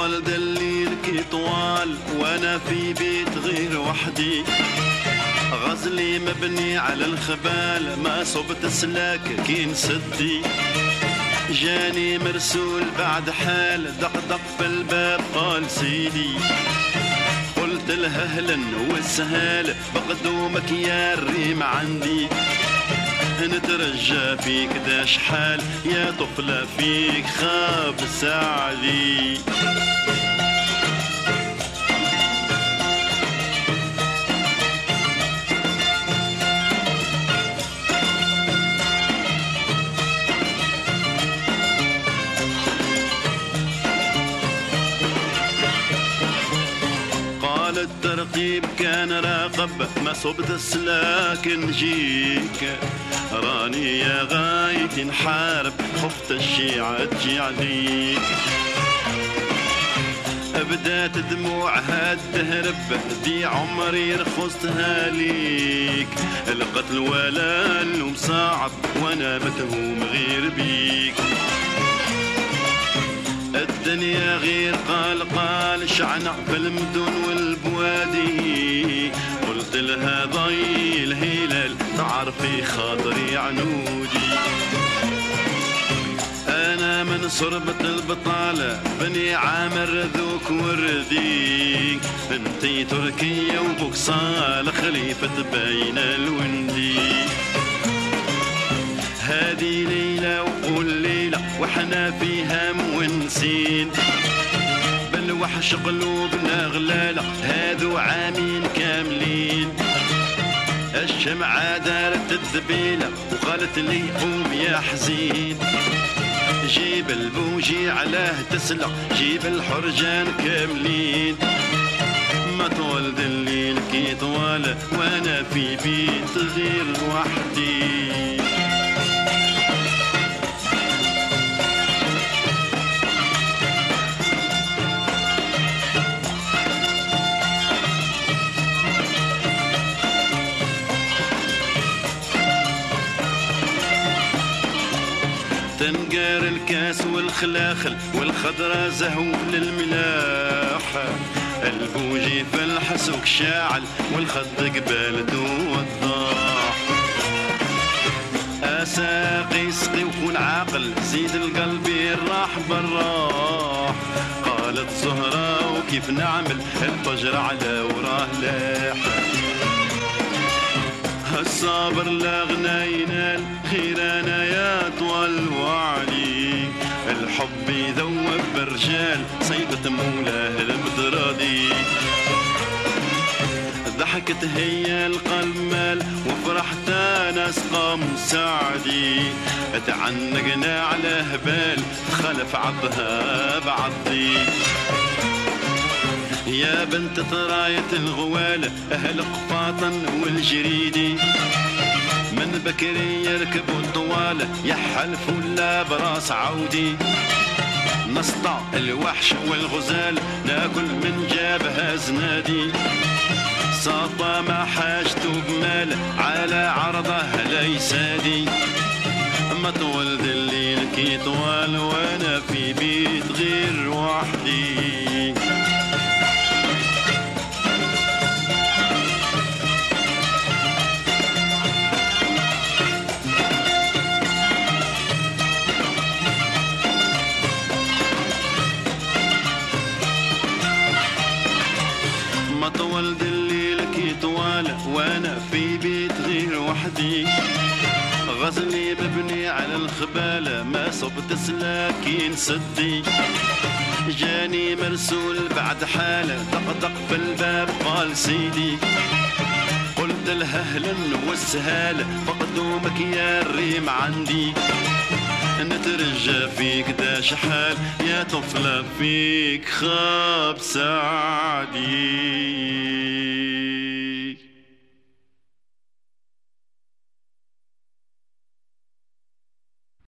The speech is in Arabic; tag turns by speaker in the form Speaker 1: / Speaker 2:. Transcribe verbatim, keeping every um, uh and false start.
Speaker 1: طول دليل كي طوال وانا في بيت غير وحدي، غزلي مبني على الخبال ما صبت سلاك كي نسدي، جاني مرسول بعد حال دق في الباب قال سيدي، قلت له اهلا والسهال بقدومك يا الريم عندي، نترجى فيك داش حال يا طفلة فيك خاب سعدي. الترقيب كان راقب ما صبت السلاك نجيك، راني يا غايتي نحارب خفت الشيعة تجي عليك، بدات دموعها تهرب دي عمري رخصتها ليك، القتل ولا اللوم صعب وانا متهوم غير بيك، الدنيا غير قال قال شعنا في المدن والبوادي، قلت لها ضي الهلال تعرفي خاطري عنودي، انا من صربة البطالة بني عامر ذوك وردي، انتي تركية وبوك صالح خليفة بين الوندي، هذه ليلة وقول ليلة واحنا في هم ونسين، بالوحش قلوبنا غلالة هذو عامين كاملين، الشمعة دارت الذبيلة وقالت لي قوم يا حزين، جيب البوجي علاه تسلق جيب الحرجان كاملين، ما طول دليل كي طوال وانا في بيت غير وحدي. تنقار الكاس والخلاخل والخضرة زهو للملاح، البوجي في الحسوك شاعل والخد قبالته وضاح، اساقي سقي وكون عاقل زيد القلب الراح براح، قالت زهرة وكيف نعمل الفجر على وراه لاح، الصابر لا غنى ينال خير انا يا طول وعلي، الحب يذوب بالرجال صيدة مولاه المدرادي، ضحكت هي القلب مال وفرحت انا سقام سعدي، اتعنقنا على هبال خلف عضها بعضي، يا بنت طراية الغوالة أهل قفاطا والجريدي، من بكري يركبوا الطوالة يحلف ولا براس عودي، نسطع الوحش والغزال ناكل من جابها زنادي، صافى ما حاجته بمال على عرضه ليسادي، ما طول دليل كي طوال وانا في بيت غير وحدي. طول دليل كي طوال وانا في بيت غير وحدي، غزلي مبني على الخبالة ما صبت سلاكين سدي، جاني مرسول بعد حالة دق في الباب قال سيدي، قلت له اهلا والسهالة بقدومك يا الريم عندي، نترجى فيك داش حال يا طفلة فيك خاب سعدي.